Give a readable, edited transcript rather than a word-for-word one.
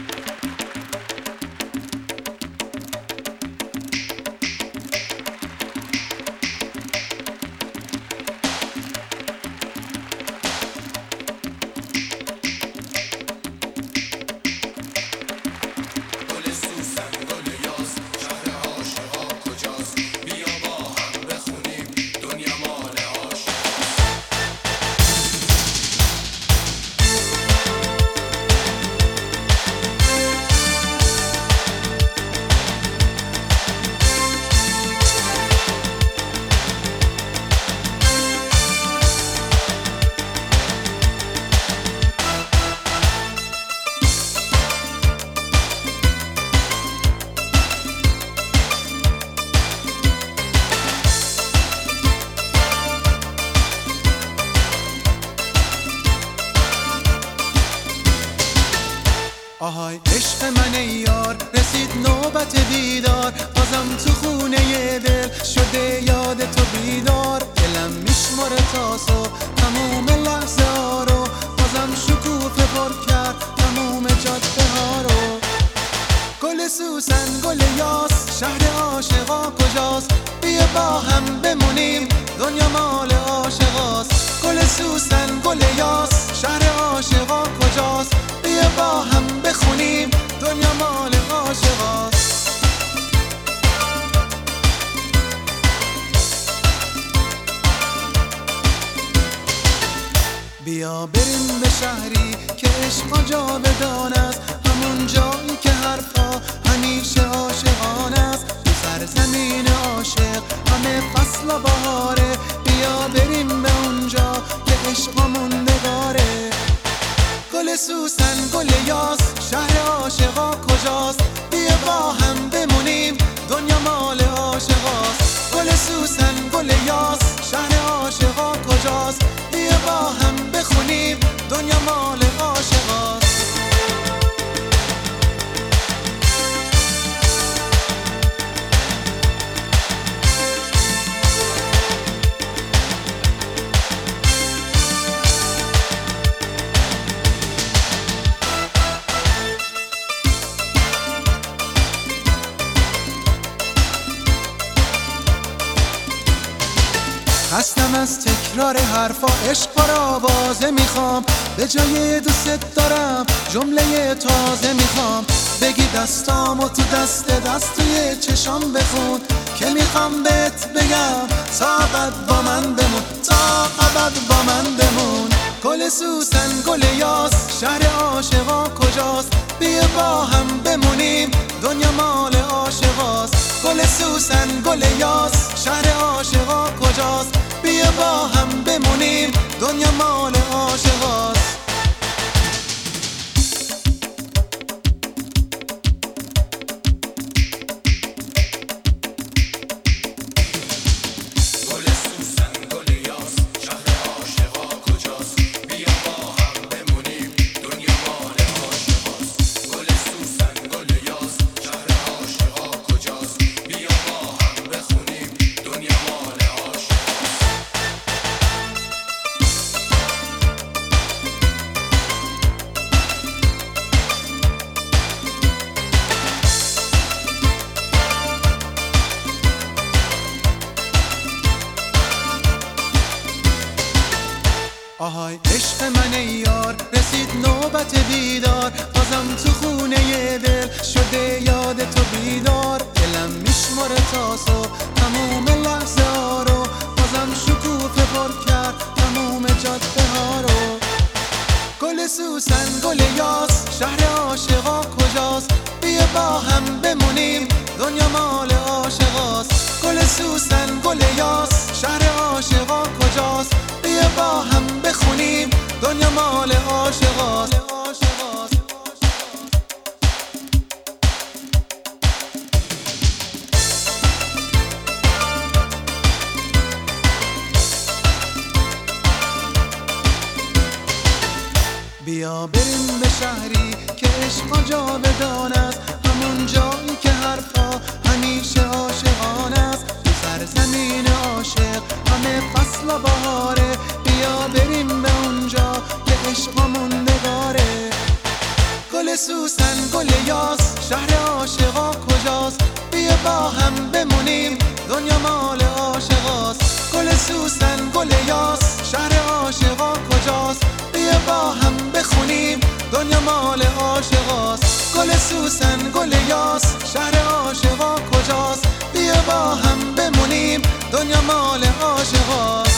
آهای عشق من ای یار، رسید نوبت دیدار، بازم تو خونه دل شده یاد تو بیدار. دلم میشماره تاسو تموم لحظه ها رو، بازم شکوفه پر کرد تموم جاده ها رو. گل سوسن گل یاس، شهر عاشقا کجاست؟ بیا با هم بمونیم، دنیا مال عاشقاست. گل سوسن گل یاس، شهر عاشقا کجاست؟ بیا با هم بخونیم، دنیا مال عاشقاست. بیا بریم به شهری که عشق جاودان است، همون جایی که حرفا همیشه عاشقانه است. تو سرزمین عاشق همه فصل و بهاره، بیا بریم به اونجا که عشق موندگاره. گل سوسن گل یاس، شهر عاشقا کجاست؟ بیا با هم بمونیم، دنیا مال عاشقاست. گل سوسن گل یاس، شهر عاشقا کجاست؟ بیا با هم بخونیم، دنیا مال عاشقاست. خستم از تکرار حرفا، عشق پر آوازه میخوام، به جای دوست دارم جمله تازه میخوام. بگی دستامو تو دست توی چشام بخون، که میخوام بهت بگم تا ابد با من بمون، تا ابد با من بمون. گل سوسن گل یاس، شهر عاشقا کجاست؟ بیا با هم بمونیم، دنیا مال عاشقاست. گل سوسن گل یاس، شهر عاشقا کجاست؟ بیا با هم بمونیم، دنیا مال عاشقاست. آهای عشق من ای یار، رسید نوبت دیدار، بازم تو خونه دل شده یاد تو بیدار. دلم میشماره تاسو تموم لحظه ها رو، بازم شکوفه پر کرد تموم جاده ها رو. گل سوسن گل یاس، شهر عاشقا کجاست؟ بیا با هم بمونیم، دنیا مال عاشقاست. گل سوسن گل یاس، شهر عاشقا کجاست؟ بیا با هم بخونیم، دنیا مال عاشقاست. بیا بریم به شهری که عشق جاودان است، همون جایی که حرفا همیشه عاشقانه است. تو سرزمین عاشق همه فصل و بهاره، بیا بریم به اونجا که عشق موندگاره. گل سوسن گل یاس شهر عاشقا کجاست؟ بیا با هم بمونیم دنیا مال عاشقاست. گل سوسن گل یاس شهر عاشقا کجاست؟ بیا با هم بخونیم دنیا مال عاشقاست. گل سوسن گل یاس شهر عاشقا کجاست؟ بیا با هم بمونیم دنیا مال عاشقاست.